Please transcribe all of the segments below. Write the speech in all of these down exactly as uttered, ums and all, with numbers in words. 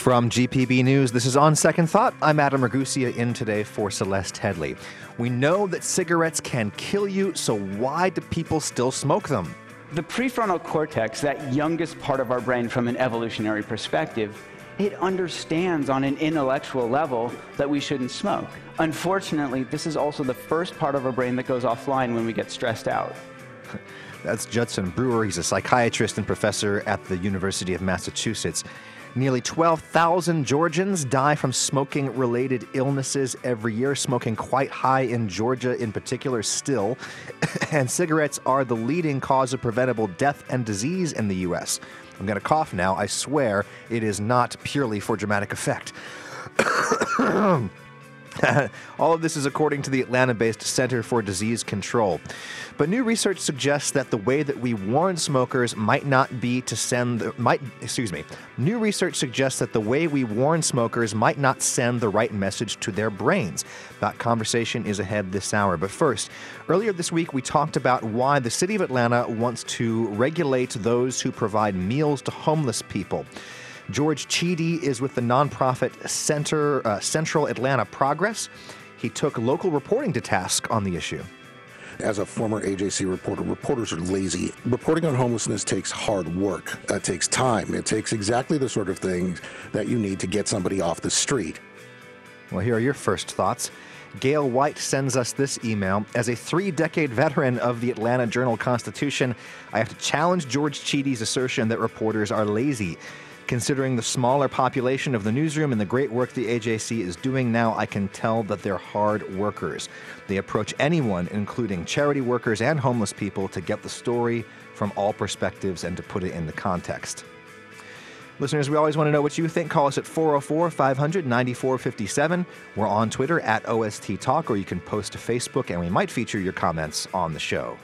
From G P B News, this is On Second Thought. I'm Adam Ragusia, in today for Celeste Headley. We know that cigarettes can kill you, so why do people still smoke them? The prefrontal cortex, that youngest part of our brain from an evolutionary perspective, it understands on an intellectual level that we shouldn't smoke. Unfortunately, this is also the first part of our brain that goes offline when we get stressed out. That's Judson Brewer. He's a psychiatrist and professor at the University of Massachusetts. Nearly twelve thousand Georgians die from smoking-related illnesses every year, smoking quite high in Georgia in particular still. And cigarettes are the leading cause of preventable death and disease in the U S. I'm going to cough now. I swear it is not purely for dramatic effect. All of this is according to the Atlanta-based Center for Disease Control. But new research suggests that the way that we warn smokers might not be to send the, might excuse me. New research suggests that the way we warn smokers might not send the right message to their brains. That conversation is ahead this hour. But first, earlier this week we talked about why the city of Atlanta wants to regulate those who provide meals to homeless people. George Cheedy is with the nonprofit Center uh, Central Atlanta Progress. He took local reporting to task on the issue. As a former A J C reporter, reporters are lazy. Reporting on homelessness takes hard work. It takes time. It takes exactly the sort of things that you need to get somebody off the street. Well, here are your first thoughts. Gail White sends us this email. As a three-decade veteran of the Atlanta Journal-Constitution, I have to challenge George Cheedy's assertion that reporters are lazy. Considering the smaller population of the newsroom and the great work the A J C is doing now, I can tell that they're hard workers. They approach anyone, including charity workers and homeless people, to get the story from all perspectives and to put it in the context. Listeners, we always want to know what you think. Call us at four oh four, five hundred, ninety-four fifty-seven. We're on Twitter at O S T Talk, or you can post to Facebook, and we might feature your comments on the show.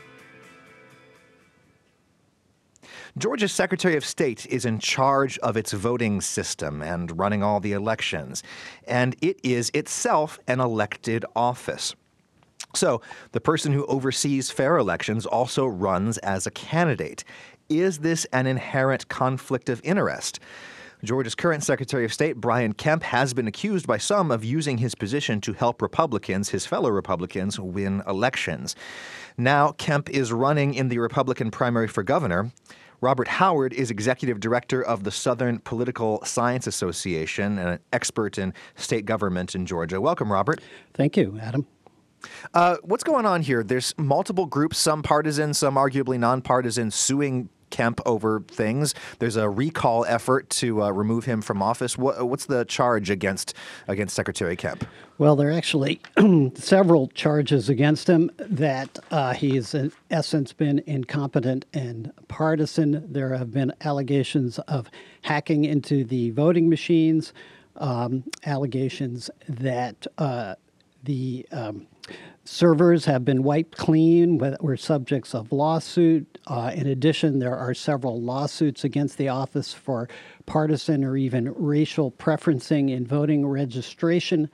Georgia's Secretary of State is in charge of its voting system and running all the elections, and it is itself an elected office. So the person who oversees fair elections also runs as a candidate. Is this an inherent conflict of interest? Georgia's current Secretary of State, Brian Kemp, has been accused by some of using his position to help Republicans, his fellow Republicans, win elections. Now Kemp is running in the Republican primary for governor. Robert Howard is executive director of the Southern Political Science Association and an expert in state government in Georgia. Welcome, Robert. Thank you, Adam. Uh, what's going on here? There's multiple groups, some partisan, some arguably nonpartisan, suing Kemp over things. There's a recall effort to uh, remove him from office. What, what's the charge against against Secretary Kemp? Well, there are actually several charges against him that uh, he's in essence been incompetent and partisan. There have been allegations of hacking into the voting machines, um, allegations that uh, the um, servers have been wiped clean, were subjects of lawsuit. Uh, in addition, there are several lawsuits against the office for partisan or even racial preferencing in voting registration.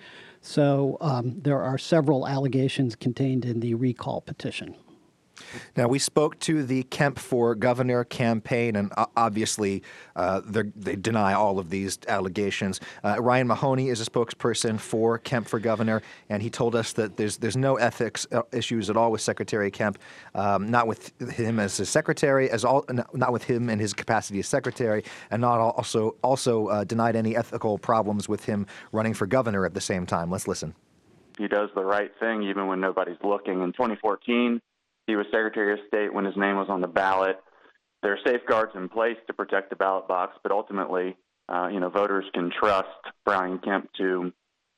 So um, there are several allegations contained in the recall petition. Now, we spoke to the Kemp for Governor campaign, and uh, obviously uh, they deny all of these allegations. Uh, Ryan Mahoney is a spokesperson for Kemp for Governor, and he told us that there's there's no ethics issues at all with Secretary Kemp, um, not with him as his secretary, as all, not with him in his capacity as secretary, and not also also uh, denied any ethical problems with him running for governor at the same time. Let's listen. He does the right thing even when nobody's looking. In twenty fourteen, he was Secretary of State when his name was on the ballot. There are safeguards in place to protect the ballot box, but ultimately, uh, you know, voters can trust Brian Kemp to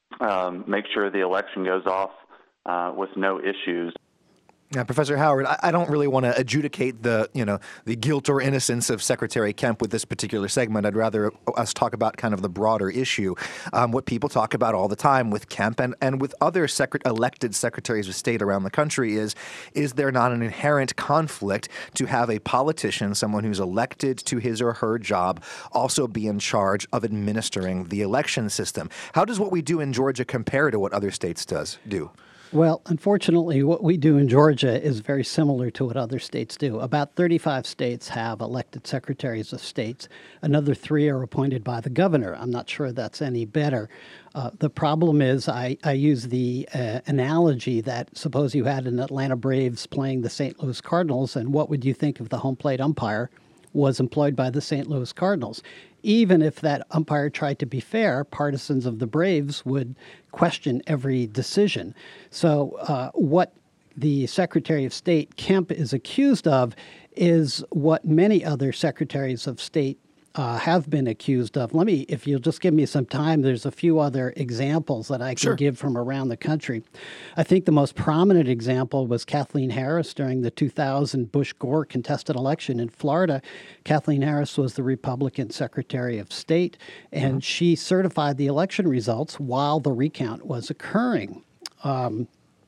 um, make sure the election goes off uh, with no issues. Now, Professor Howard, I, I don't really want to adjudicate the, you know, the guilt or innocence of Secretary Kemp with this particular segment. I'd rather us talk about kind of the broader issue, um, what people talk about all the time with Kemp and, and with other secret, elected secretaries of state around the country is, is there not an inherent conflict to have a politician, someone who's elected to his or her job, also be in charge of administering the election system? How does what we do in Georgia compare to what other states does do? Well, unfortunately, what we do in Georgia is very similar to what other states do. About thirty-five states have elected secretaries of states. Another three are appointed by the governor. I'm not sure that's any better. Uh, the problem is I, I use the uh, analogy that suppose you had an Atlanta Braves playing the Saint Louis Cardinals, and what would you think if the home plate umpire was employed by the Saint Louis Cardinals? Even if that umpire tried to be fair, partisans of the Braves would question every decision. So uh, what the Secretary of State, Kemp, is accused of is what many other secretaries of state uh, have been accused of. Let me, if you'll just give me some time, there's a few other examples that I can Sure. give from around the country. I think the most prominent example was Kathleen Harris during the two thousand Bush-Gore contested election in Florida. Kathleen Harris was the Republican Secretary of State, and mm-hmm. she certified the election results while the recount was occurring. Um,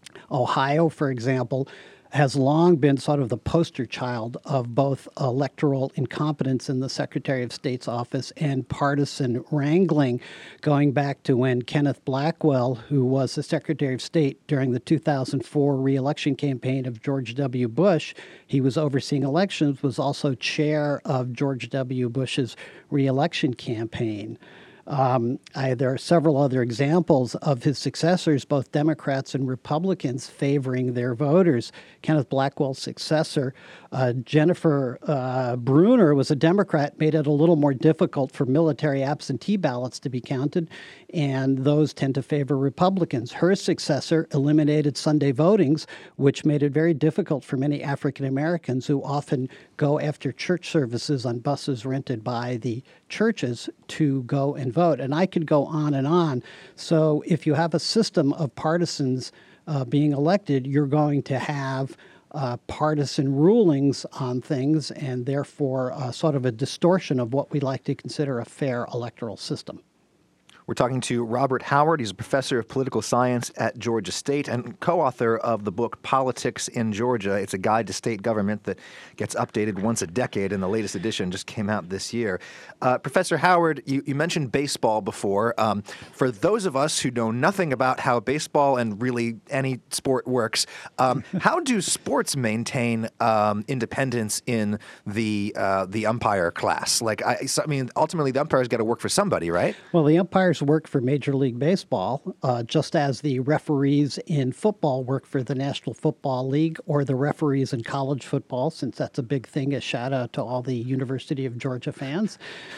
Ohio, for example, has long been sort of the poster child of both electoral incompetence in the Secretary of State's office and partisan wrangling, going back to when Kenneth Blackwell, who was the Secretary of State during the two thousand four reelection campaign of George W. Bush, he was overseeing elections, was also chair of George W. Bush's reelection campaign. Um, I, there are several other examples of his successors, both Democrats and Republicans, favoring their voters. Kenneth Blackwell's successor, uh, Jennifer uh, Bruner, was a Democrat, made it a little more difficult for military absentee ballots to be counted, and those tend to favor Republicans. Her successor eliminated Sunday votings, which made it very difficult for many African Americans who often go after church services on buses rented by the churches to go and vote. And I could go on and on. So if you have a system of partisans uh, being elected, you're going to have uh, partisan rulings on things, and therefore uh, sort of a distortion of what we like to consider a fair electoral system. We're talking to Robert Howard. He's a professor of political science at Georgia State and co-author of the book Politics in Georgia. It's a guide to state government that gets updated once a decade, and the latest edition just came out this year. Uh, Professor Howard, you, you mentioned baseball before. Um, for those of us who know nothing about how baseball and really any sport works, um, how do sports maintain um, independence in the uh, the umpire class? Like, I, I mean, ultimately the umpire's got to work for somebody, right? Well, the umpires work for Major League Baseball, uh, just as the referees in football work for the National Football League, or the referees in college football, since that's a big thing, a shout out to all the University of Georgia fans,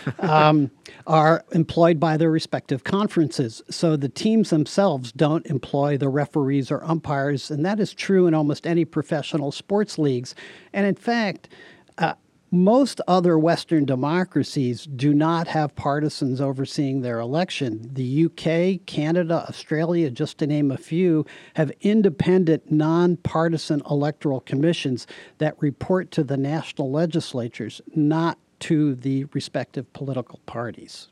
um, are employed by their respective conferences. So the teams themselves don't employ the referees or umpires, and that is true in almost any professional sports leagues. And in fact, uh, most other Western democracies do not have partisans overseeing their election. The U K, Canada, Australia, just to name a few, have independent, nonpartisan electoral commissions that report to the national legislatures, not to the respective political parties.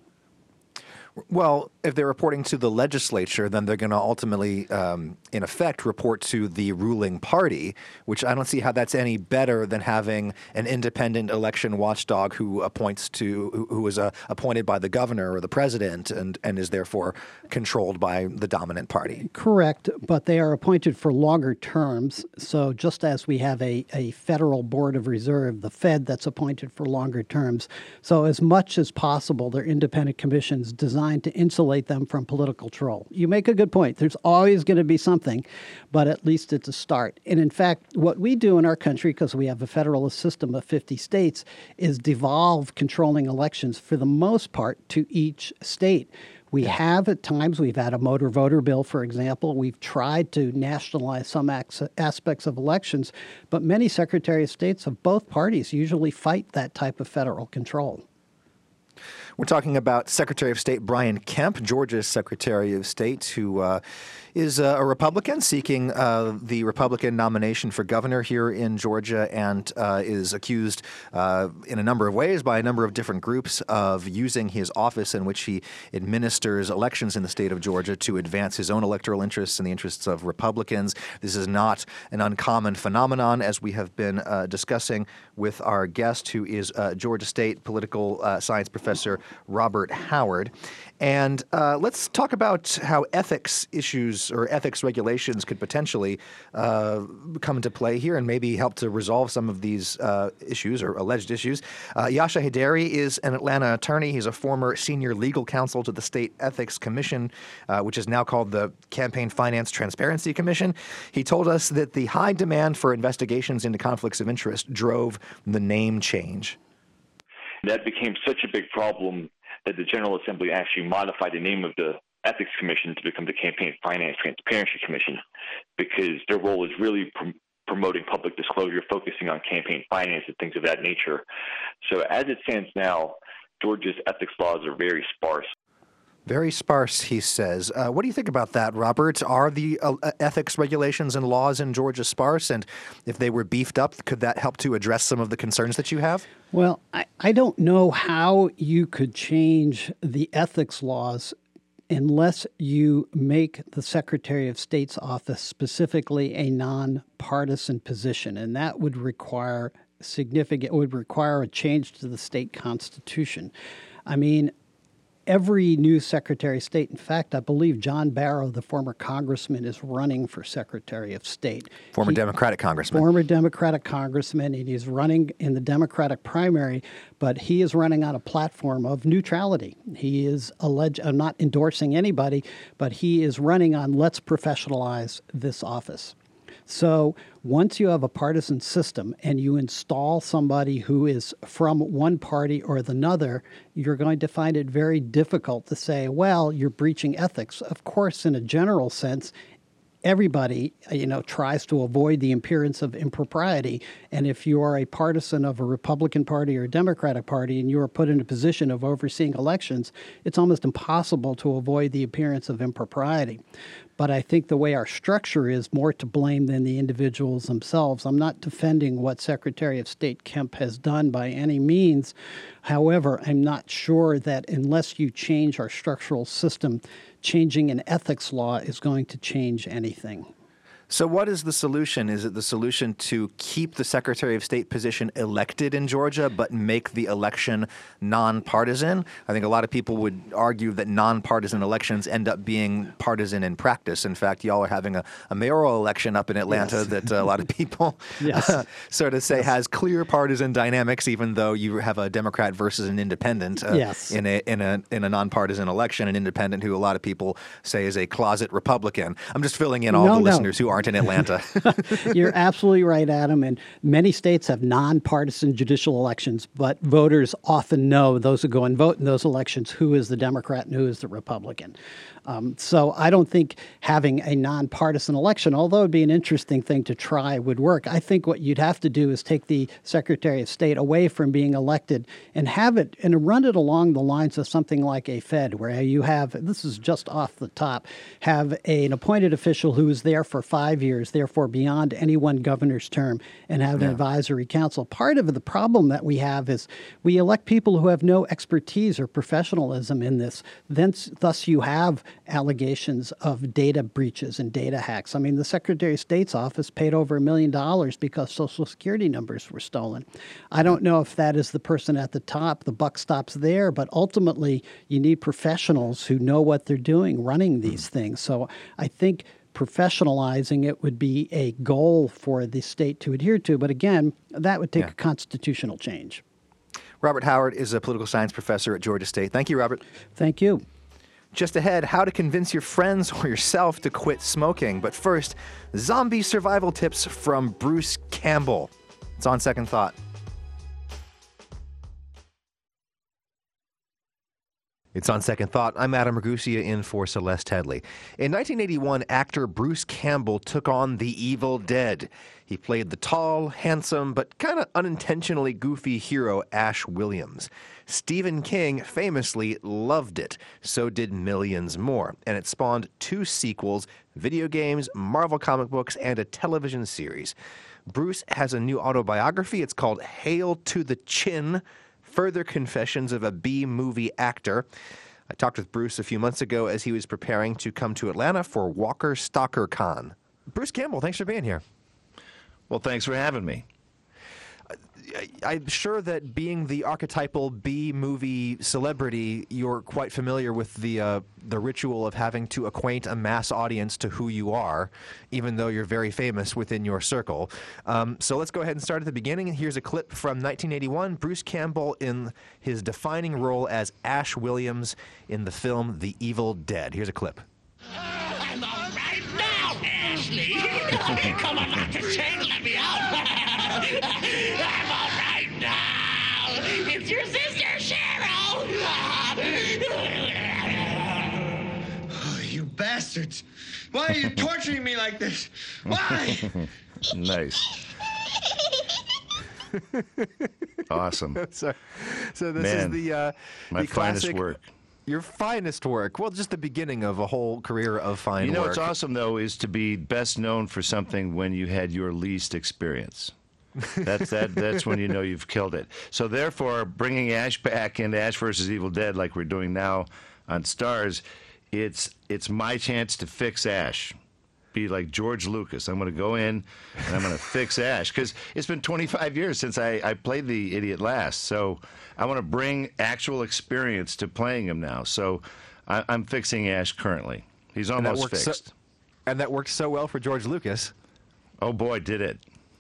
Well, if they're reporting to the legislature, then they're going to ultimately, um, in effect, report to the ruling party, which I don't see how that's any better than having an independent election watchdog who appoints to, who, who is uh, appointed by the governor or the president and, and is therefore controlled by the dominant party. Correct, but they are appointed for longer terms. So just as we have a, a federal board of reserve, the Fed, that's appointed for longer terms. So as much as possible, they're independent commissions designed to insulate them from political troll. You make a good point. There's always going to be something, but at least it's a start. And in fact, what we do in our country, because we have a federalist system of fifty states, is devolve controlling elections for the most part to each state. We have at times, we've had a motor voter bill, for example. We've tried to nationalize some aspects of elections, but many Secretary of States of both parties usually fight that type of federal control. We're talking about Secretary of State Brian Kemp, Georgia's Secretary of State, who uh, is uh, a Republican seeking uh, the Republican nomination for governor here in Georgia, and uh, is accused uh, in a number of ways by a number of different groups of using his office in which he administers elections in the state of Georgia to advance his own electoral interests and the interests of Republicans. This is not an uncommon phenomenon, as we have been uh, discussing with our guest, who is uh, Georgia State political uh, science professor Robert Howard. And uh, let's talk about how ethics issues or ethics regulations could potentially uh, come into play here and maybe help to resolve some of these uh, issues or alleged issues. Uh, Yasha Heidari is an Atlanta attorney. He's a former senior legal counsel to the State Ethics Commission, uh, which is now called the Campaign Finance Transparency Commission. He told us that the high demand for investigations into conflicts of interest drove the name change. That became such a big problem that the General Assembly actually modified the name of the Ethics Commission to become the Campaign Finance Transparency Commission, because their role is really pr- promoting public disclosure, focusing on campaign finance and things of that nature. So as it stands now, Georgia's ethics laws are very sparse. Very sparse, he says. Uh, what do you think about that, Robert? Are the uh, ethics regulations and laws in Georgia sparse? And if they were beefed up, could that help to address some of the concerns that you have? Well, I, I don't know how you could change the ethics laws unless you make the Secretary of State's office specifically a nonpartisan position. And that would require significant, would require a change to the state constitution. I mean, every new Secretary of State, in fact, I believe John Barrow, the former congressman, is running for Secretary of State. Former he, Democratic congressman. Former Democratic congressman, and he's running in the Democratic primary, but he is running on a platform of neutrality. He is alleged, I'm not endorsing anybody, but he is running on let's professionalize this office. So once you have a partisan system and you install somebody who is from one party or the other, you're going to find it very difficult to say, well, you're breaching ethics. Of course, in a general sense, everybody, you know, tries to avoid the appearance of impropriety. And if you are a partisan of a Republican Party or a Democratic Party and you are put in a position of overseeing elections, it's almost impossible to avoid the appearance of impropriety. But I think the way our structure is more to blame than the individuals themselves. I'm not defending what Secretary of State Kemp has done by any means. However, I'm not sure that unless you change our structural system, changing an ethics law is going to change anything. So what is the solution? Is it the solution to keep the Secretary of State position elected in Georgia, but make the election nonpartisan? I think a lot of people would argue that nonpartisan elections end up being partisan in practice. In fact, y'all are having a, a mayoral election up in Atlanta yes. that uh, a lot of people yes. uh, sort of say yes. has clear partisan dynamics, even though you have a Democrat versus an independent uh, yes. in a in a in a nonpartisan election, an independent who a lot of people say is a closet Republican. I'm just filling in all no, the no. listeners who aren't in Atlanta. You're absolutely right, Adam. And many states have nonpartisan judicial elections, but voters often know, those who go and vote in those elections, who is the Democrat and who is the Republican. Um, so I don't think having a nonpartisan election, although it'd be an interesting thing to try, would work. I think what you'd have to do is take the Secretary of State away from being elected and have it and run it along the lines of something like a Fed, where you have, this is just off the top, have a, an appointed official who is there for five years, therefore beyond any one governor's term, and have an yeah. advisory council. Part of the problem that we have is we elect people who have no expertise or professionalism in this. Thence, thus you have allegations of data breaches and data hacks. I mean, the Secretary of State's office paid over a million dollars because Social Security numbers were stolen. I don't know if that is the person at the top. The buck stops there, but ultimately you need professionals who know what they're doing running these things. So I think professionalizing it would be a goal for the state to adhere to. But again, that would take yeah. a constitutional change. Robert Howard is a political science professor at Georgia State. Thank you, Robert. Thank you. Just ahead, how to convince your friends or yourself to quit smoking. But first, zombie survival tips from Bruce Campbell. It's on second thought. It's on second thought. I'm Adam Ragusia in for Celeste Headley. In nineteen eighty-one, actor Bruce Campbell took on the Evil Dead. He played the tall, handsome, but kind of unintentionally goofy hero Ash Williams. Stephen King famously loved it. So did millions more. And it spawned two sequels, video games, Marvel comic books, and a television series. Bruce has a new autobiography. It's called Hail to the Chin, Further Confessions of a B-Movie Actor. I talked with Bruce a few months ago as he was preparing to come to Atlanta for Walker Stalker Con. Bruce Campbell, thanks for being here. Well, thanks for having me. I'm sure that being the archetypal B-movie celebrity, you're quite familiar with the uh, the ritual of having to acquaint a mass audience to who you are, even though you're very famous within your circle. Um, so let's go ahead and start at the beginning. And here's a clip from nineteen eighty-one, Bruce Campbell in his defining role as Ash Williams in the film The Evil Dead. Here's a clip. I'm all right now, Ashley. Come on, lock the chain and let me out. I'm all right now. It's your sister, Cheryl. Oh, you bastards. Why are you torturing me like this? Why? Nice. Awesome. so, so this Man, is the, uh, my the finest classic, work. Your finest work. Well, just the beginning of a whole career of fine You know work. what's awesome, though, is to be best known for something when you had your least experience. That's that. That's when you know you've killed it. So therefore, bringing Ash back into Ash versus Evil Dead, like we're doing now on Stars, it's it's my chance to fix Ash. Be like George Lucas. I'm going to go in and I'm going to fix Ash, because it's been twenty-five years since I, I played the idiot last. So I want to bring actual experience to playing him now. So I, I'm fixing Ash currently. He's And that almost worked fixed. So, and that worked so well for George Lucas. Oh boy, did it.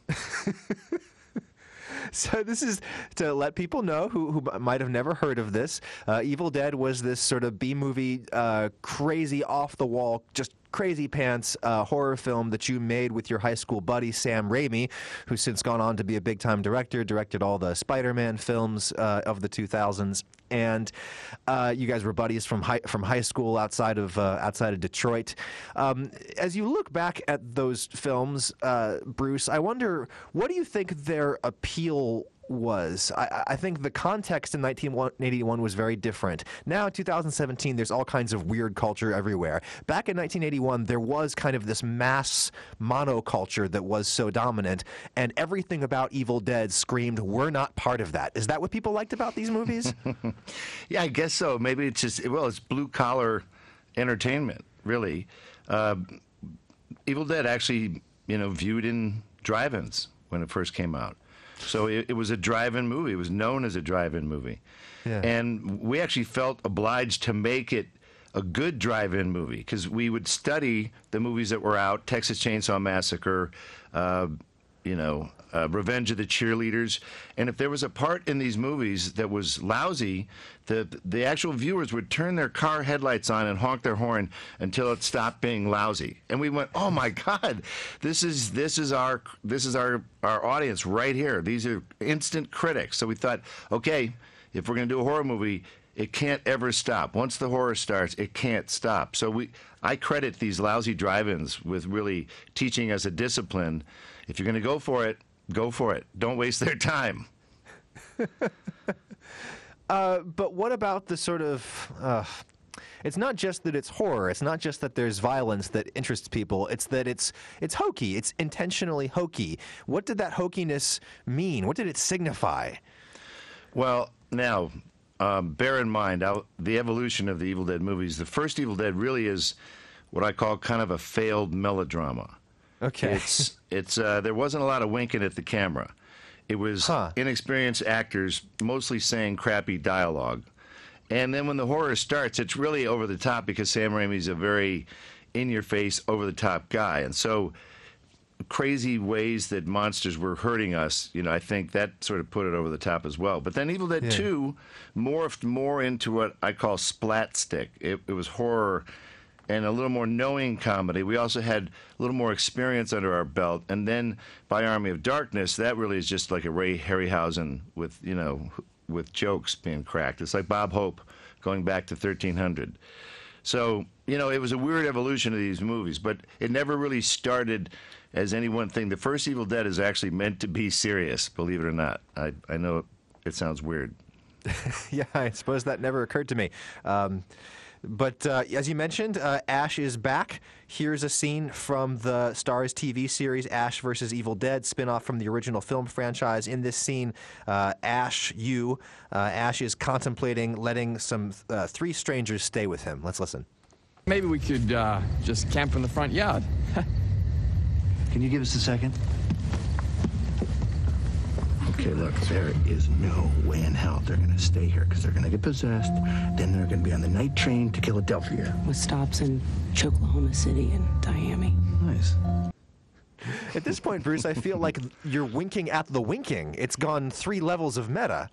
So this is to let people know who, who might have never heard of this. Uh, Evil Dead was this sort of B-movie, uh, crazy, off-the-wall, just crazy pants uh, horror film that you made with your high school buddy Sam Raimi, who's since gone on to be a big-time director, directed all the Spider-Man films uh, of the two thousands. And uh, you guys were buddies from high, from high school outside of uh, outside of Detroit. Um, as you look back at those films, uh, Bruce, I wonder, what do you think their appeal was? I, I think the context in nineteen eighty-one was very different. Now, in two thousand seventeen, there's all kinds of weird culture everywhere. Back in nineteen eighty-one, there was kind of this mass monoculture that was so dominant, and everything about Evil Dead screamed, we're not part of that. Is that what people liked about these movies? Yeah, I guess so. Maybe it's just, well, it's blue-collar entertainment, really. Uh, Evil Dead actually, you know, viewed in drive-ins when it first came out. So it, it was a drive-in movie. It was known as a drive-in movie. Yeah. And we actually felt obliged to make it a good drive-in movie, because we would study the movies that were out, Texas Chainsaw Massacre, uh, you know, uh, Revenge of the Cheerleaders. And if there was a part in these movies that was lousy, the the actual viewers would turn their car headlights on and honk their horn until it stopped being lousy. And we went, "Oh my God, this is this is our this is our our audience right here. These are instant critics." So we thought, okay, if we're going to do a horror movie, it can't ever stop. Once the horror starts, it can't stop. So we I credit these lousy drive-ins with really teaching us a discipline. If you're going to go for it, go for it. Don't waste their time. uh, but what about the sort of... Uh, it's not just that it's horror. It's not just that there's violence that interests people. It's that it's it's hokey. It's intentionally hokey. What did that hokiness mean? What did it signify? Well, now, um, bear in mind uh, the evolution of the Evil Dead movies. The first Evil Dead really is what I call kind of a failed melodrama. Okay. It's it's uh, there wasn't a lot of winking at the camera. It was huh. inexperienced actors mostly saying crappy dialogue. And then when the horror starts, it's really over the top, because Sam Raimi's a very in-your-face, over-the-top guy. And so crazy ways that monsters were hurting us, you know, I think that sort of put it over the top as well. But then Evil Dead yeah. two morphed more into what I call splat stick. It, it was horror and a little more knowing comedy. We also had a little more experience under our belt. And then by Army of Darkness, that really is just like a Ray Harryhausen with, you know, with jokes being cracked. It's like Bob Hope going back to thirteen hundred. So, you know, it was a weird evolution of these movies, but it never really started as any one thing. The first Evil Dead is actually meant to be serious, believe it or not. I, I know it, it sounds weird. Yeah, I suppose that never occurred to me. Um, but uh, as you mentioned, uh, Ash is back. Here's a scene from the Starz T V series Ash versus Evil Dead, spinoff from the original film franchise. In this scene, uh, Ash, you, uh, Ash is contemplating letting some uh, three strangers stay with him. Let's listen. Maybe we could uh, just camp in the front yard. Can you give us a second? Okay, look, there is no way in hell they're going to stay here because they're going to get possessed. Then they're going to be on the night train to Philadelphia. With stops in Oklahoma City and Miami. Nice. At this point, Bruce, I feel like you're winking at the winking. It's gone three levels of meta.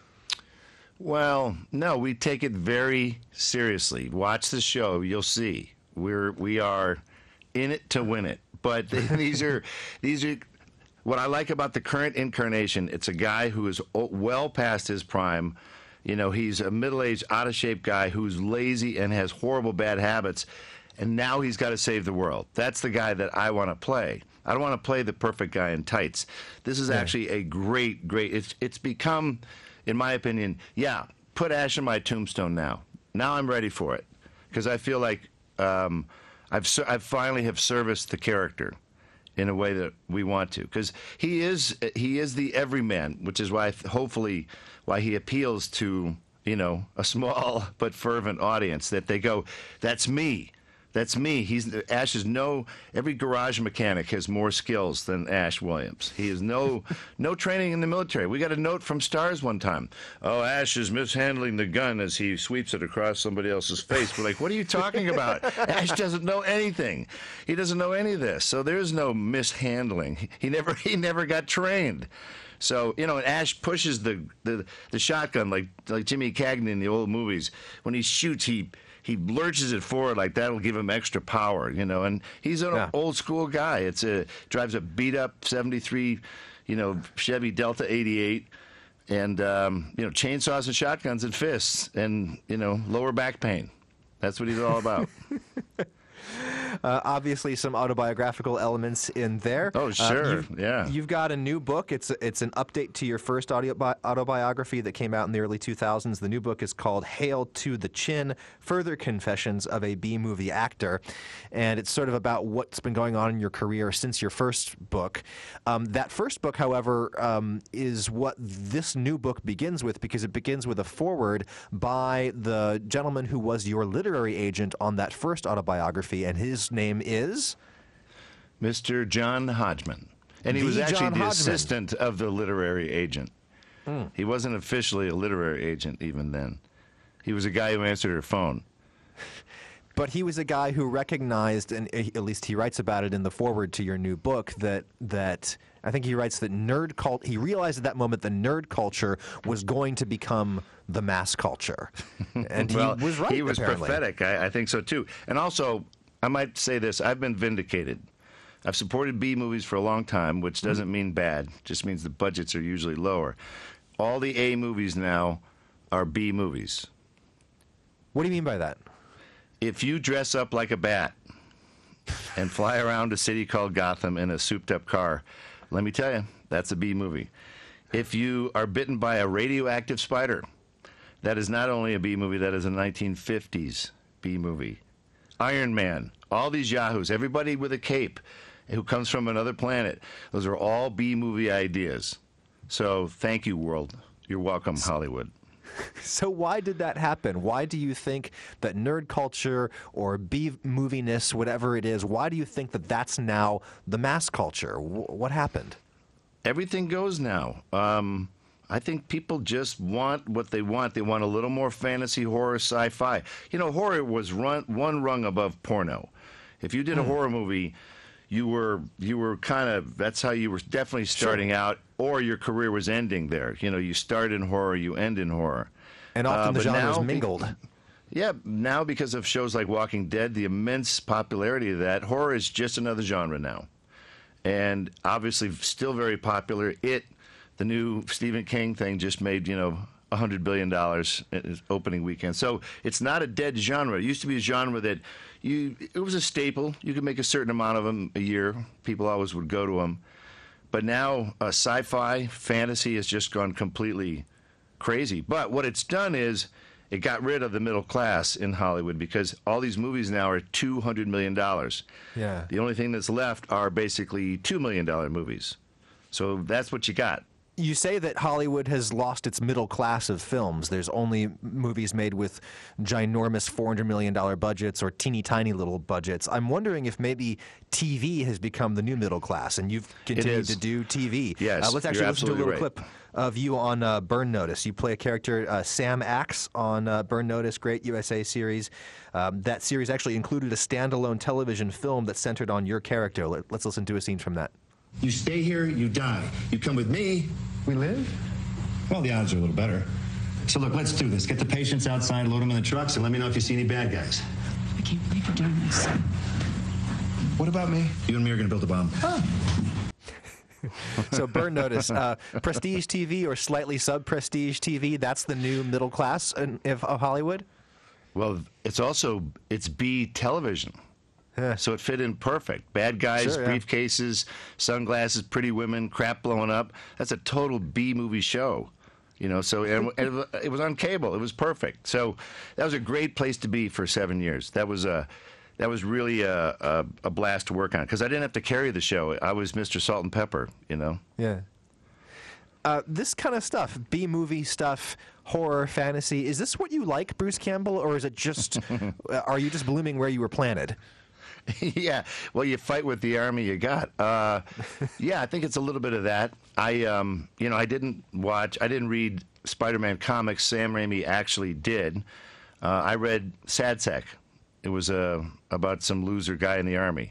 Well, no, we take it very seriously. Watch the show, you'll see. We're we are in it to win it. But these are these are what I like about the current incarnation. It's a guy who is well past his prime. You know, he's a middle-aged, out-of-shape guy who's lazy and has horrible bad habits, and now he's got to save the world. That's the guy that I want to play. I don't want to play the perfect guy in tights. This is yeah. actually a great, great. It's it's become, in my opinion, yeah. Put Ash in my tombstone now. Now I'm ready for it because I feel like um, I've I finally have serviced the character in a way that we want to, because he is he is the everyman, which is why hopefully why he appeals to, you know, a small but fervent audience, that they go, that's me. That's me. He's Ash is no. Every garage mechanic has more skills than Ash Williams. He has no no training in the military. We got a note from Stars one time. Oh, Ash is mishandling the gun as he sweeps it across somebody else's face. We're like, what are you talking about? Ash doesn't know anything. He doesn't know any of this. So there's no mishandling. He never he never got trained. So, you know, Ash pushes the the, the shotgun like like Jimmy Cagney in the old movies. When he shoots, he. He lurches it forward like that'll give him extra power, you know. And he's an yeah. old school guy. It's a drives a beat up seventy-three, you know, Chevy Delta eighty-eight, and um, you know, chainsaws and shotguns and fists, and you know, lower back pain. That's what he's all about. Uh, obviously, some autobiographical elements in there. Oh, sure, uh, you've, yeah. You've got a new book. It's it's an update to your first audio bi- autobiography that came out in the early two thousands. The new book is called Hail to the Chin, Further Confessions of a B-Movie Actor. And it's sort of about what's been going on in your career since your first book. Um, that first book, however, um, is what this new book begins with, because it begins with a foreword by the gentleman who was your literary agent on that first autobiography, and his name is Mister John Hodgman, and he the was actually John the Hodgman. assistant of the literary agent. Mm. He wasn't officially a literary agent even then. He was a guy who answered her phone. But he was a guy who recognized, and at least he writes about it in the foreword to your new book, that that I think he writes that nerd cult. He realized at that moment the nerd culture was going to become the mass culture, and well, he was right. He was apparently. prophetic. I, I think so too. And also, I might say this: I've been vindicated. I've supported B movies for a long time, which doesn't mean bad. Just means the budgets are usually lower. All the A movies now are B movies. What do you mean by that? If you dress up like a bat and fly around a city called Gotham in a souped-up car, let me tell you, that's a B movie. If you are bitten by a radioactive spider, that is not only a B movie, that is a nineteen fifties B movie. Iron Man, all these yahoos, everybody with a cape who comes from another planet, those are all B movie ideas. So thank you, world. You're welcome, Hollywood. So why did that happen? Why do you think that nerd culture or B-moviness, whatever it is, why do you think that that's now the mass culture? W- what happened? Everything goes now. Um, I think people just want what they want. They want a little more fantasy, horror, sci-fi. You know, horror was run, one rung above porno. If you did a mm. horror movie, you were you were kind of, that's how you were definitely starting sure. out, or your career was ending there. You know, you start in horror, you end in horror. And often uh, the genres now, mingled. Yeah, now because of shows like Walking Dead, the immense popularity of that, horror is just another genre now. And obviously still very popular. It, the new Stephen King thing, just made, you know, one hundred billion dollars in its opening weekend. So it's not a dead genre. It used to be a genre that you, it was a staple. You could make a certain amount of them a year. People always would go to them. But now uh, sci-fi, fantasy has just gone completely crazy. But what it's done is it got rid of the middle class in Hollywood, because all these movies now are two hundred million dollars. Yeah. The only thing that's left are basically two million dollars movies. So that's what you got. You say that Hollywood has lost its middle class of films. There's only movies made with ginormous four hundred million dollars budgets or teeny tiny little budgets. I'm wondering if maybe T V has become the new middle class, and you've continued is. to do T V. Yes, uh, let's actually you're listen to a little absolutely right. clip of you on uh, Burn Notice. You play a character, uh, Sam Axe, on uh, Burn Notice, great U S A series. Um, that series actually included a standalone television film that centered on your character. Let, let's listen to a scene from that. You stay here, you die. You come with me. We live? Well, the odds are a little better. So look, let's do this. Get the patients outside, load them in the trucks, and let me know if you see any bad guys. I can't believe you're doing this. What about me? You and me are going to build a bomb. Oh. So Burn Notice, uh, prestige T V or slightly sub-prestige T V, that's the new middle class in, of, of Hollywood? Well, it's also, it's B television. Yeah. So it fit in perfect. Bad guys, Sure, yeah. briefcases, sunglasses, pretty women, crap blowing up. That's a total B movie show. You know, so and, and it was on cable. It was perfect. So that was a great place to be for seven years. That was a, that was really a, a, a blast to work on because I didn't have to carry the show. I was Mister Salt and Pepper, you know? Yeah. Uh, this kind of stuff, B-movie stuff, horror, fantasy, is this what you like, Bruce Campbell, or is it just, are you just blooming where you were planted? Yeah, well, you fight with the army you got. Uh, yeah, I think it's a little bit of that. I, um, you know, I didn't watch, I didn't read Spider-Man comics. Sam Raimi actually did. Uh, I read Sad Sack. It was uh, about some loser guy in the army.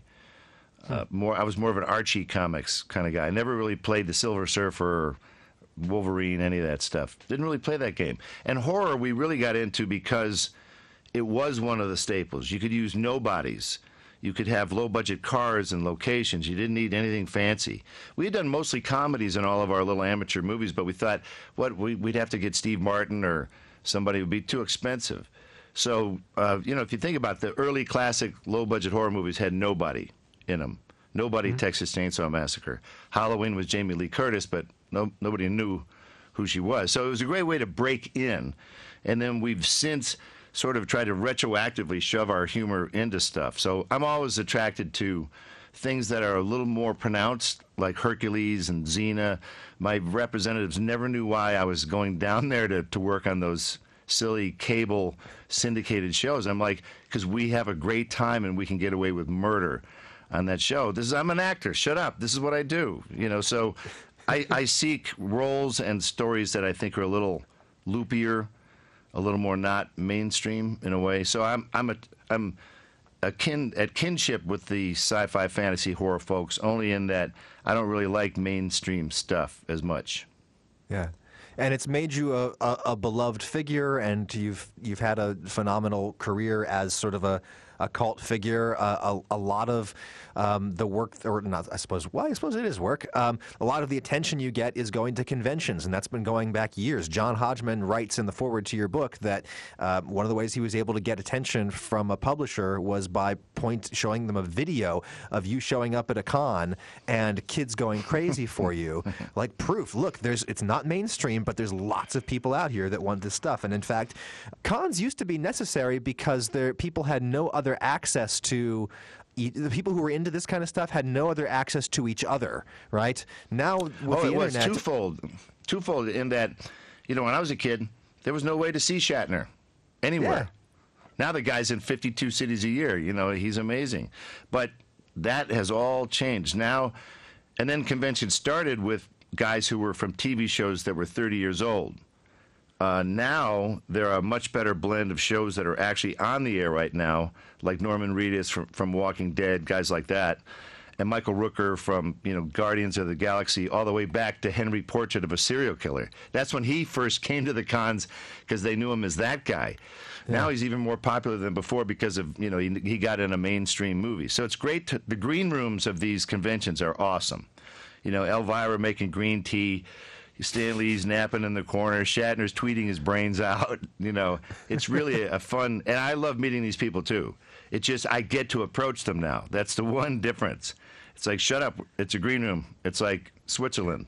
Uh, more, I was more of an Archie comics kind of guy. I never really played the Silver Surfer, Wolverine, any of that stuff. Didn't really play that game. And horror, we really got into because it was one of the staples. You could use nobodies. You could have low-budget cars and locations. You didn't need anything fancy. We had done mostly comedies in all of our little amateur movies, but we thought, what, we, we'd have to get Steve Martin or somebody would be too expensive. So, uh, you know, if you think about the early classic low-budget horror movies had nobody in them. Nobody, mm-hmm. Texas Chainsaw Massacre. Halloween was Jamie Lee Curtis, but no, nobody knew who she was. So it was a great way to break in. And then we've since sort of tried to retroactively shove our humor into stuff. So I'm always attracted to things that are a little more pronounced, like Hercules and Xena. My representatives never knew why I was going down there to, to work on those silly cable syndicated shows. I'm like, because we have a great time and we can get away with murder on that show. This is, I'm an actor. Shut up. This is what I do. You know, so I, I seek roles and stories that I think are a little loopier, a little more not mainstream in a way. So I'm I'm a I'm a kin at kinship with the sci-fi fantasy horror folks, only in that I don't really like mainstream stuff as much. Yeah. And it's made you a, a, a beloved figure, and you've you've had a phenomenal career as sort of a, a cult figure. Uh, a, a lot of um, the work, or not, I suppose, well, I suppose it is work. Um, a lot of the attention you get is going to conventions, and that's been going back years. John Hodgman writes in the foreword to your book that uh, one of the ways he was able to get attention from a publisher was by point showing them a video of you showing up at a con and kids going crazy for you, like proof. Look, there's it's not mainstream, but there's lots of people out here that want this stuff. And in fact, cons used to be necessary because there people had no other access to. The people who were into this kind of stuff had no other access to each other, right? Now, with oh, the it was internet, twofold. Twofold in that, you know, when I was a kid, there was no way to see Shatner anywhere. Yeah. Now the guy's in fifty-two cities a year. You know, he's amazing. But that has all changed now. And then conventions started with guys who were from T V shows that were thirty years old. Uh, now there are a much better blend of shows that are actually on the air right now, like Norman Reedus from, from Walking Dead, guys like that, and Michael Rooker from you know Guardians of the Galaxy, all the way back to Henry Portrait of a Serial Killer. That's when he first came to the cons because they knew him as that guy. Yeah. Now he's even more popular than before because of you know he, he got in a mainstream movie. So it's great. To, the green rooms of these conventions are awesome. You know, Elvira making green tea. Stan Lee's napping in the corner. Shatner's tweeting his brains out. You know, it's really a fun, and I love meeting these people too. It's just I get to approach them now. That's the one difference. It's like, shut up. It's a green room. It's like Switzerland.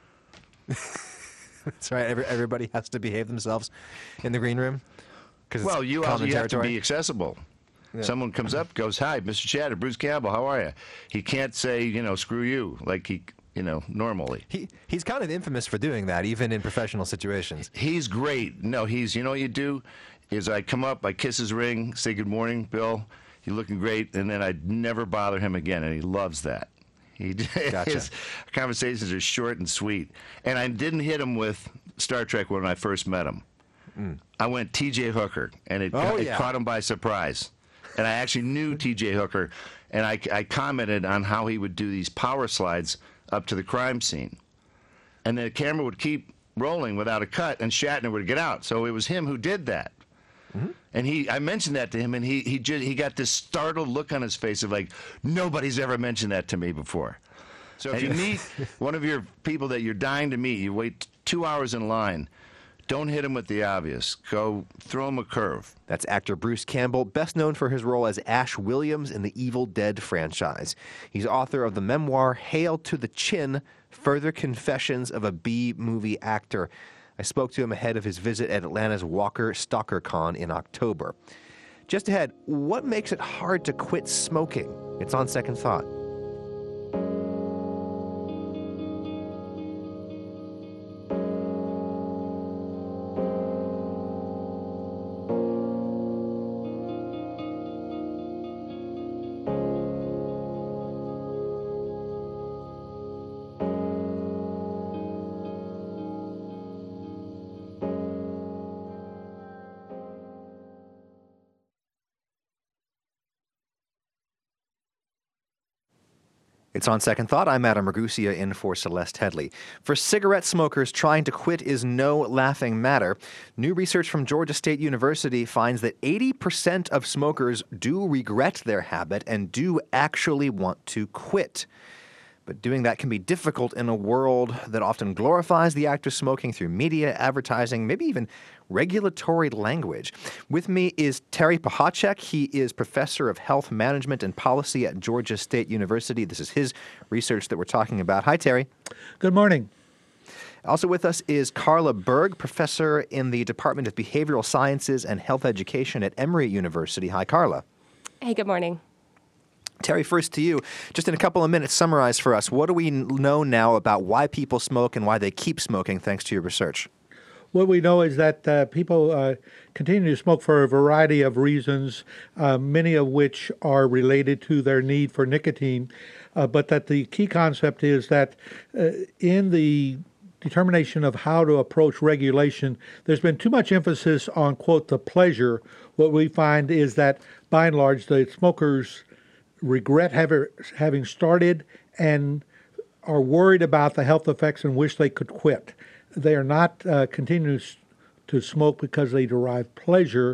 That's right. Every, everybody has to behave themselves in the green room. Well, you also you have to be accessible. Yeah. Someone comes up, goes, "Hi, Mister Shatter, Bruce Campbell. How are you?" He can't say, you know, "Screw you." Like he. you know, normally. He he's kind of infamous for doing that, even in professional situations. He's great. No, he's, you know what you do? Is I come up, I kiss his ring, say good morning, Bill, you're looking great, and then I'd never bother him again, and he loves that. He, Gotcha. His conversations are short and sweet. And I didn't hit him with Star Trek when I first met him. Mm. I went T J Hooker, and it, oh, it yeah. caught him by surprise. And I actually knew T J Hooker, and I, I commented on how he would do these power slides up to the crime scene. And the camera would keep rolling without a cut, and Shatner would get out. So it was him who did that. Mm-hmm. And he, I mentioned that to him, and he he just, he got this startled look on his face of like, nobody's ever mentioned that to me before. So if you meet one of your people that you're dying to meet, you wait two hours in line, don't hit him with the obvious. Go throw him a curve. That's actor Bruce Campbell, best known for his role as Ash Williams in the Evil Dead franchise. He's author of the memoir Hail to the Chin, Further Confessions of a B-Movie Actor. I spoke to him ahead of his visit at Atlanta's Walker Stalker Con in October. Just ahead, what makes it hard to quit smoking? It's on Second Thought. It's on Second Thought. I'm Adam Ragusia in for Celeste Headley. For cigarette smokers, trying to quit is no laughing matter. New research from Georgia State University finds that eighty percent of smokers do regret their habit and do actually want to quit. But doing that can be difficult in a world that often glorifies the act of smoking through media, advertising, maybe even regulatory language. With me is Terry Pachacek. He is professor of health management and policy at Georgia State University. This is his research that we're talking about. Hi, Terry. Good morning. Also with us is Carla Berg, professor in the Department of Behavioral Sciences and Health Education at Emory University. Hi, Carla. Hey, good morning. Terry, first to you. Just in a couple of minutes, summarize for us, what do we know now about why people smoke and why they keep smoking, thanks to your research? What we know is that uh, people uh, continue to smoke for a variety of reasons, uh, many of which are related to their need for nicotine, uh, but that the key concept is that uh, in the determination of how to approach regulation, there's been too much emphasis on, quote, the pleasure. What we find is that, by and large, the smokers regret have, having started and are worried about the health effects and wish they could quit. They are not uh, continuing to smoke because they derive pleasure.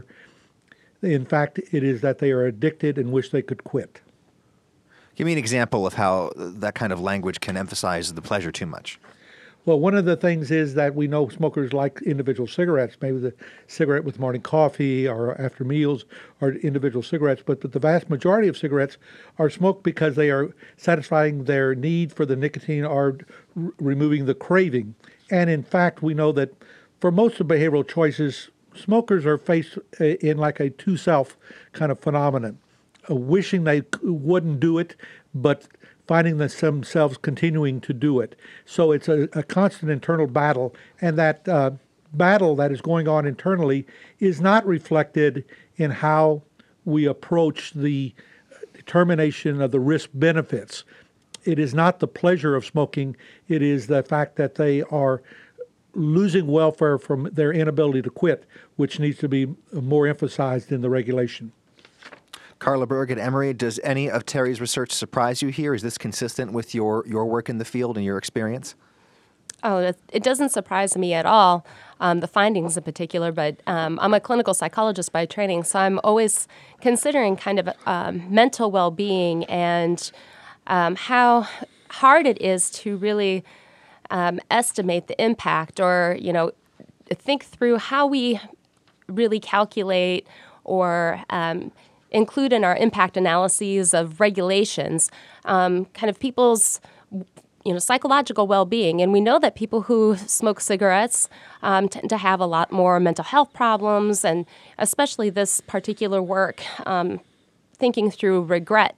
In fact, it is that they are addicted and wish they could quit. Give me an example of how that kind of language can emphasize the pleasure too much. Well, one of the things is that we know smokers like individual cigarettes, maybe the cigarette with morning coffee or after meals are individual cigarettes, but, but the vast majority of cigarettes are smoked because they are satisfying their need for the nicotine or r- removing the craving. And in fact, we know that for most of behavioral choices, smokers are faced in like a two-self kind of phenomenon, uh, wishing they wouldn't do it, but finding themselves continuing to do it. So it's a, a constant internal battle, and that uh, battle that is going on internally is not reflected in how we approach the determination of the risk benefits. It is not the pleasure of smoking, it is the fact that they are losing welfare from their inability to quit, which needs to be more emphasized in the regulation. Carla Berg at Emory, does any of Terry's research surprise you here? Is this consistent with your, your work in the field and your experience? Oh, it, it doesn't surprise me at all, um, the findings in particular, but um, I'm a clinical psychologist by training, so I'm always considering kind of um, mental well-being and um, how hard it is to really um, estimate the impact or, you know, think through how we really calculate or um, include in our impact analyses of regulations, um, kind of people's, you know, psychological well-being. And we know that people who smoke cigarettes um, tend to have a lot more mental health problems, and especially this particular work, um, thinking through regret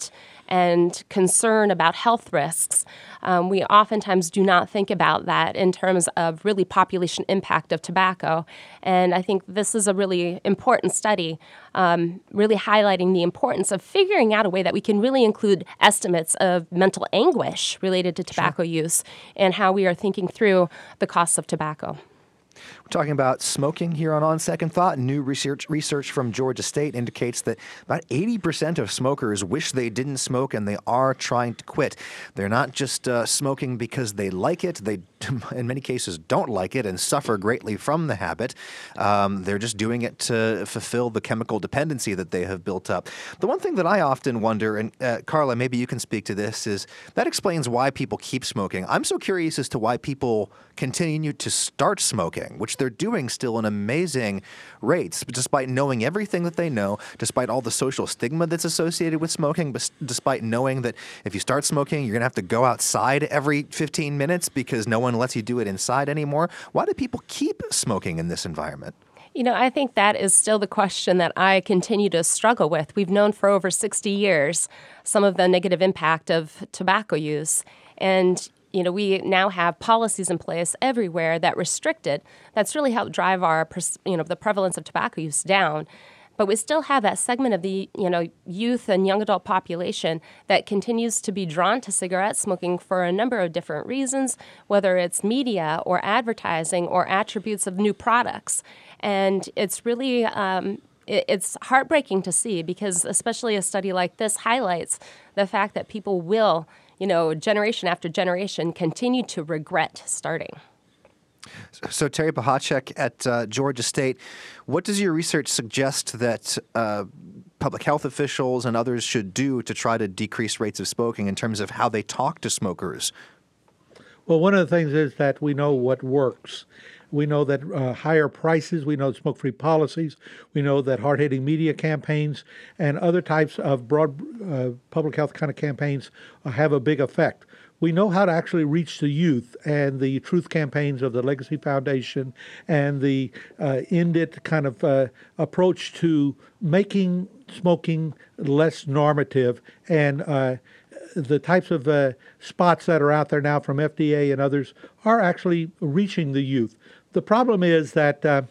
and concern about health risks, um, we oftentimes do not think about that in terms of really population impact of tobacco. And I think this is a really important study, um, really highlighting the importance of figuring out a way that we can really include estimates of mental anguish related to tobacco sure. use and how we are thinking through the costs of tobacco. We're talking about smoking here on On Second Thought. New research research from Georgia State indicates that about eighty percent of smokers wish they didn't smoke, and they are trying to quit. They're not just uh, smoking because they like it. They, in many cases, don't like it and suffer greatly from the habit. Um, they're just doing it to fulfill the chemical dependency that they have built up. The one thing that I often wonder, and uh, Carla, maybe you can speak to this, is that explains why people keep smoking. I'm so curious as to why people continue to start smoking, which they're doing still in amazing rates, despite knowing everything that they know, despite all the social stigma that's associated with smoking, but despite knowing that if you start smoking, you're going to have to go outside every fifteen minutes because no one lets you do it inside anymore. Why do people keep smoking in this environment? You know, I think that is still the question that I continue to struggle with. We've known for over sixty years some of the negative impact of tobacco use. And you know, we now have policies in place everywhere that restrict it. That's really helped drive our, you know, the prevalence of tobacco use down. But we still have that segment of the, you know, youth and young adult population that continues to be drawn to cigarette smoking for a number of different reasons, whether it's media or advertising or attributes of new products. And it's really, um, it, it's heartbreaking to see, because especially a study like this highlights the fact that people will, you know, generation after generation, continue to regret starting. So, Terry Pachacek at uh, Georgia State, what does your research suggest that uh, public health officials and others should do to try to decrease rates of smoking in terms of how they talk to smokers? Well, one of the things is that we know what works. We know that uh, higher prices, we know smoke-free policies, we know that hard-hitting media campaigns and other types of broad uh, public health kind of campaigns uh, have a big effect. We know how to actually reach the youth, and the truth campaigns of the Legacy Foundation and the uh, End It kind of uh, approach to making smoking less normative, and uh, the types of uh, spots that are out there now from F D A and others are actually reaching the youth. The problem is that uh,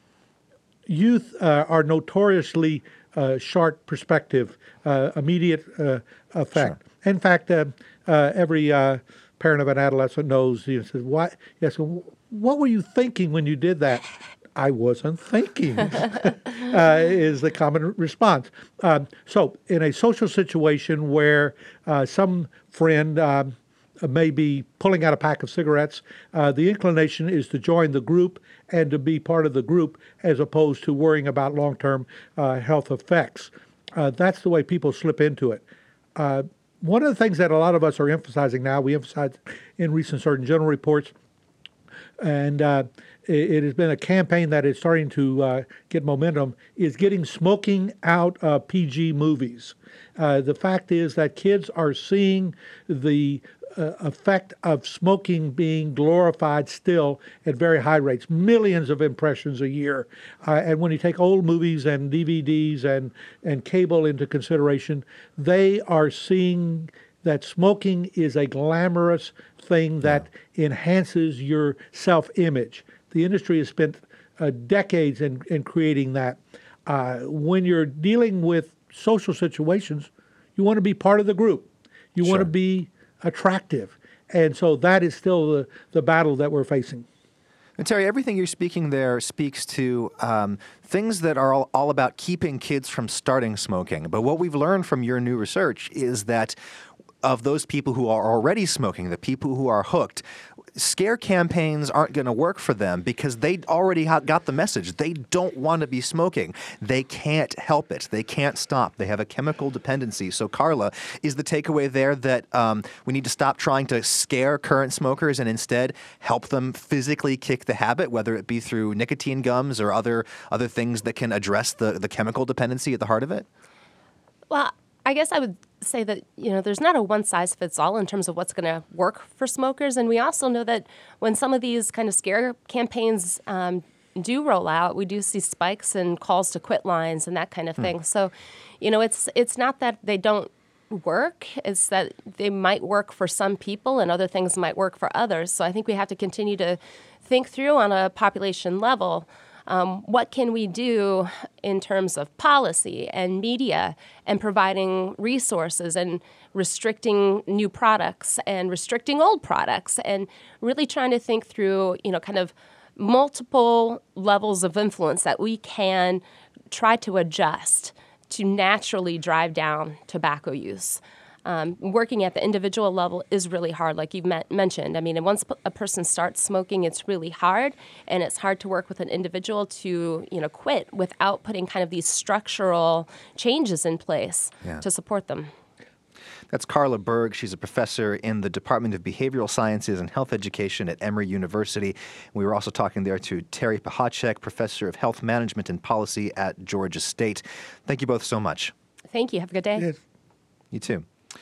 youth uh, are notoriously uh, short perspective, uh, immediate uh, effect. Sure. In fact, uh, uh, every uh, parent of an adolescent knows, you know, says, "Why?" Yes, what were you thinking when you did that? I wasn't thinking, uh, is the common response. Um, so in a social situation where uh, some friend um, may be pulling out a pack of cigarettes, uh, the inclination is to join the group and to be part of the group as opposed to worrying about long-term uh, health effects. Uh, that's the way people slip into it. Uh, one of the things that a lot of us are emphasizing now, we emphasize in recent Surgeon General reports, and uh, it, it has been a campaign that is starting to uh, get momentum, is getting smoking out of P G movies. Uh, the fact is that kids are seeing the uh, effect of smoking being glorified still at very high rates, millions of impressions a year. Uh, and when you take old movies and D V Ds and, and cable into consideration, they are seeing that smoking is a glamorous thing that yeah. enhances your self-image. The industry has spent uh, decades in, in creating that. Uh, when you're dealing with social situations, you want to be part of the group. You sure. want to be attractive. And so that is still the, the battle that we're facing. And Terry, everything you're speaking there speaks to um, things that are all, all about keeping kids from starting smoking. But what we've learned from your new research is that of those people who are already smoking, the people who are hooked, scare campaigns aren't going to work for them because they already got the message. They don't want to be smoking. They can't help it. They can't stop. They have a chemical dependency. So, Carla, is the takeaway there that um, we need to stop trying to scare current smokers and instead help them physically kick the habit, whether it be through nicotine gums or other other things that can address the, the chemical dependency at the heart of it? Well, I guess I would say that, you know, there's not a one-size-fits-all in terms of what's going to work for smokers. And we also know that when some of these kind of scare campaigns um, do roll out, we do see spikes in calls to quit lines and that kind of thing. Hmm. So, you know, it's it's not that they don't work. It's that they might work for some people and other things might work for others. So I think we have to continue to think through on a population level, um, what can we do in terms of policy and media and providing resources and restricting new products and restricting old products and really trying to think through, you know, kind of multiple levels of influence that we can try to adjust to naturally drive down tobacco use. Um, working at the individual level is really hard, like you've met, mentioned. I mean, and once p- a person starts smoking, it's really hard, and it's hard to work with an individual to, you know, quit without putting kind of these structural changes in place Yeah. to support them. That's Carla Berg. She's a professor in the Department of Behavioral Sciences and Health Education at Emory University. We were also talking there to Terry Pachacek, professor of health management and policy at Georgia State. Thank you both so much. Thank you. Have a good day. Yes. You too.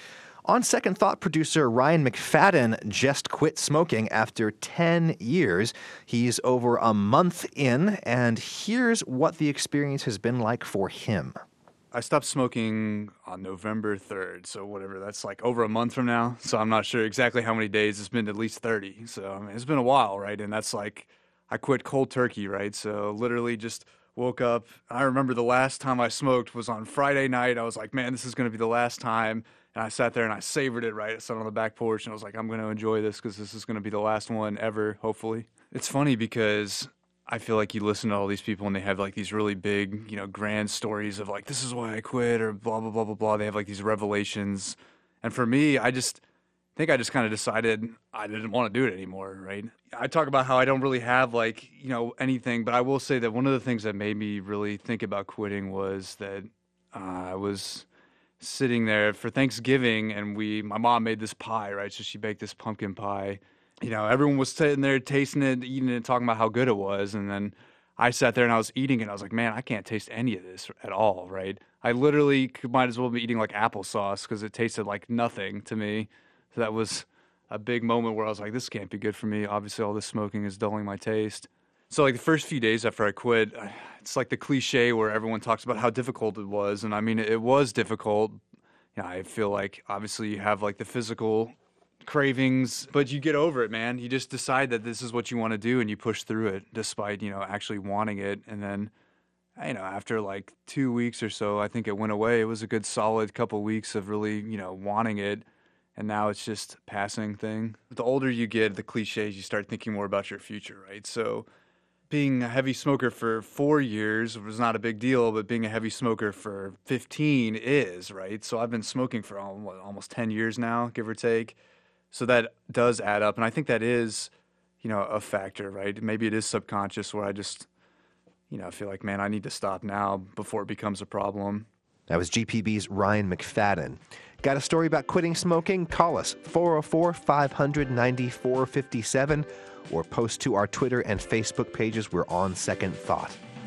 On second thought, producer Ryan McFadden just quit smoking after ten years. He's over a month in, and here's what the experience has been like for him. I stopped smoking on November third, so whatever, that's like over a month from now. So I'm not sure exactly how many days. It's been at least thirty. So I mean, it's been a while, right? And that's like, I quit cold turkey, right? So literally just woke up. I remember the last time I smoked was on Friday night. I was like, man, this is going to be the last time. And I sat there and I savored it, right? I sat on the back porch and I was like, I'm going to enjoy this because this is going to be the last one ever, hopefully. It's funny because I feel like you listen to all these people and they have like these really big, you know, grand stories of like, this is why I quit or blah, blah, blah, blah, blah. They have like these revelations. And for me, I just think I just kind of decided I didn't want to do it anymore, right? I talk about how I don't really have like, you know, anything, but I will say that one of the things that made me really think about quitting was that uh, I was sitting there for Thanksgiving and we, my mom made this pie, right? So she baked this pumpkin pie. You know, everyone was sitting there tasting it, eating it, talking about how good it was. And then I sat there and I was eating it. And I was like, man, I can't taste any of this at all, right? I literally could, might as well be eating like applesauce because it tasted like nothing to me. So that was a big moment where I was like, this can't be good for me. Obviously, all this smoking is dulling my taste. So like the first few days after I quit, it's like the cliche where everyone talks about how difficult it was. And I mean, it was difficult. You know, I feel like obviously you have like the physical cravings, but you get over it, man. You just decide that this is what you want to do and you push through it despite, you know, actually wanting it. And then, you know, after like two weeks or so, I think it went away. It was a good solid couple weeks of really, you know, wanting it. And now it's just a passing thing. The older you get, the cliches, you start thinking more about your future, right? So being a heavy smoker for four years was not a big deal, but being a heavy smoker for fifteen is, right? So I've been smoking for almost ten years now, give or take. So that does add up. And I think that is, you know, a factor, right? Maybe it is subconscious where I just, you know, feel like, man, I need to stop now before it becomes a problem. That was G P B's Ryan McFadden. Got a story about quitting smoking? Call us, four oh four, five hundred, ninety-four fifty-seven, or post to our Twitter and Facebook pages. We're on Second Thought.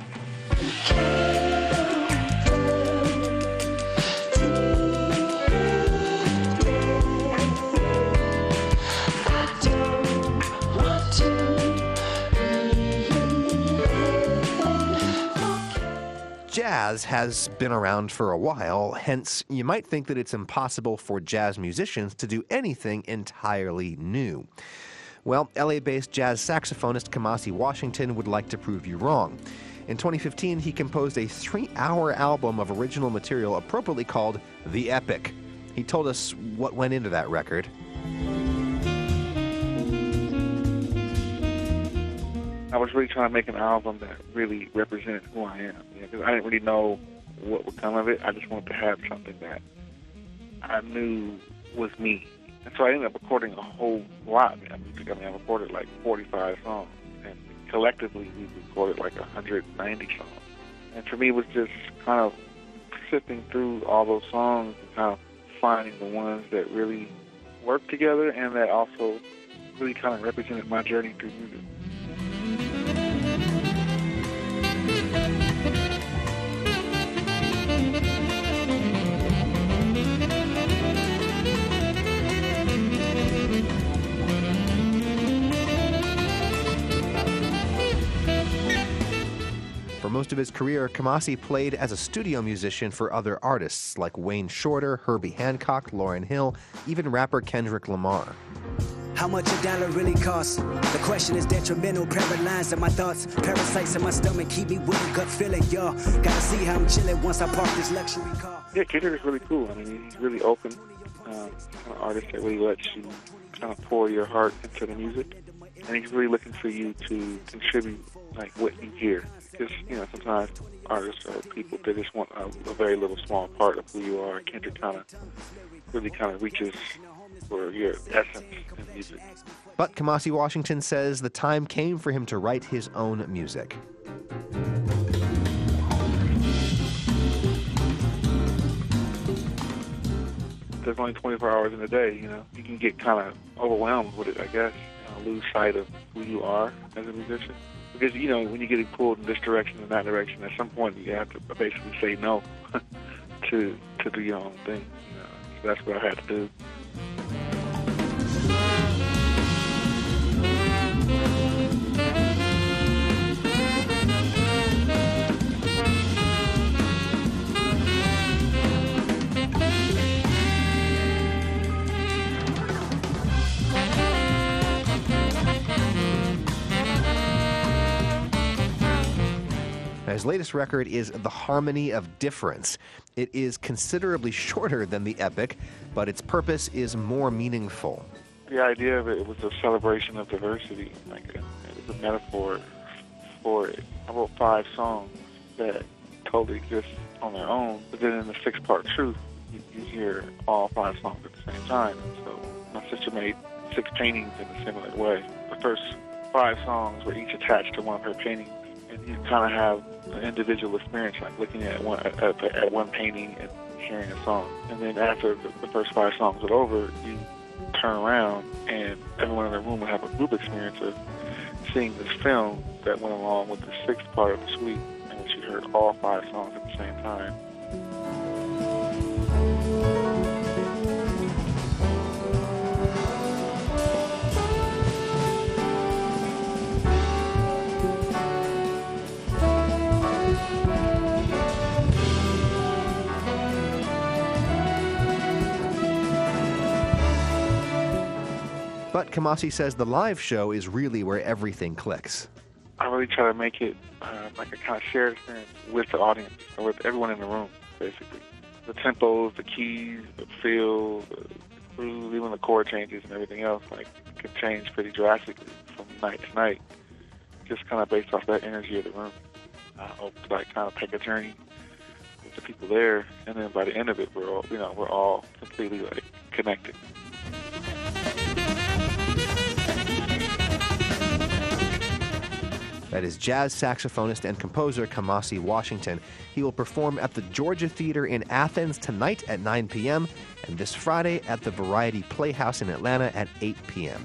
Jazz has been around for a while, hence you might think that it's impossible for jazz musicians to do anything entirely new. Well, L A-based jazz saxophonist Kamasi Washington would like to prove you wrong. In twenty fifteen, he composed a three-hour album of original material appropriately called The Epic. He told us what went into that record. I was really trying to make an album that really represented who I am. You know, 'cause I didn't really know what would come of it. I just wanted to have something that I knew was me. And so I ended up recording a whole lot. I mean, I, mean, I recorded like forty-five songs. And collectively, we recorded like one hundred ninety songs. And for me, it was just kind of sifting through all those songs and kind of finding the ones that really worked together and that also really kind of represented my journey through music. For most of his career, Kamasi played as a studio musician for other artists like Wayne Shorter, Herbie Hancock, Lauryn Hill, even rapper Kendrick Lamar. How much a dollar really costs? The question is detrimental, paralyzed in my thoughts. Parasites in my stomach keep me with a gut feeling, y'all. Gotta see how I'm chilling once I park this luxury car. Yeah, Kendrick is really cool. I mean, he's really open. Um, kind of artist that really lets you kind of pour your heart into the music. And he's really looking for you to contribute, like, what you hear. Because, you know, sometimes artists or people, they just want a, a very little small part of who you are. Kendrick kind of really kind of reaches for your essence in music. But Kamasi Washington says the time came for him to write his own music. There's only twenty-four hours in a day, you know. You can get kind of overwhelmed with it, I guess. You know, lose sight of who you are as a musician. Because, you know, when you get pulled in this direction and that direction, at some point you have to basically say no to to do your own thing. You know? So that's what I had to do. His latest record is The Harmony of Difference. It is considerably shorter than the epic, but its purpose is more meaningful. The idea of it was a celebration of diversity. Like a, it was a metaphor for it. I wrote five songs that totally exist on their own, but then in the six-part truth, you, you hear all five songs at the same time. So my sister made six paintings in a similar way. The first five songs were each attached to one of her paintings. And you kind of have an individual experience, like looking at one at, at one painting and hearing a song. And then after the, the first five songs are over, you turn around and everyone in the room will have a group experience of seeing this film that went along with the sixth part of the suite, in which you heard all five songs at the same time. But Kamasi says the live show is really where everything clicks. I really try to make it uh, like a kind of shared experience with the audience, or with everyone in the room, basically. The tempos, the keys, the feel, the grooves, even the chord changes and everything else, like, can change pretty drastically from night to night, just kind of based off that energy of the room. I hope to, like, kind of take a journey with the people there, and then by the end of it, we're all, you know, we're all completely, like, connected. That is jazz saxophonist and composer Kamasi Washington. He will perform at the Georgia Theater in Athens tonight at nine p.m. and this Friday at the Variety Playhouse in Atlanta at eight p.m.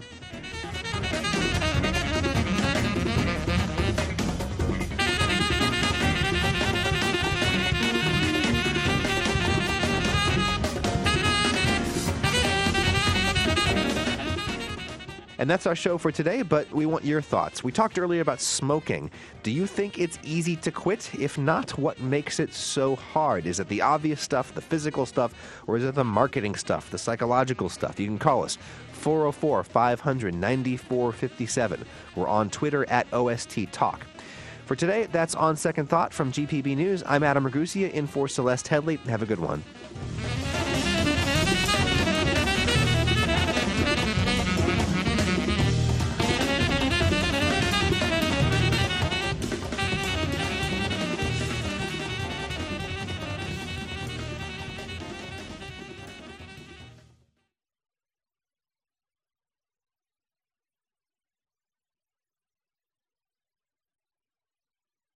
And that's our show for today, but we want your thoughts. We talked earlier about smoking. Do you think it's easy to quit? If not, what makes it so hard? Is it the obvious stuff, the physical stuff, or is it the marketing stuff, the psychological stuff? You can call us, four oh four, five hundred, ninety-four fifty-seven. We're on Twitter at O S T Talk. For today, that's On Second Thought from G P B News. I'm Adam Ragusia in for Celeste Headley. Have a good one.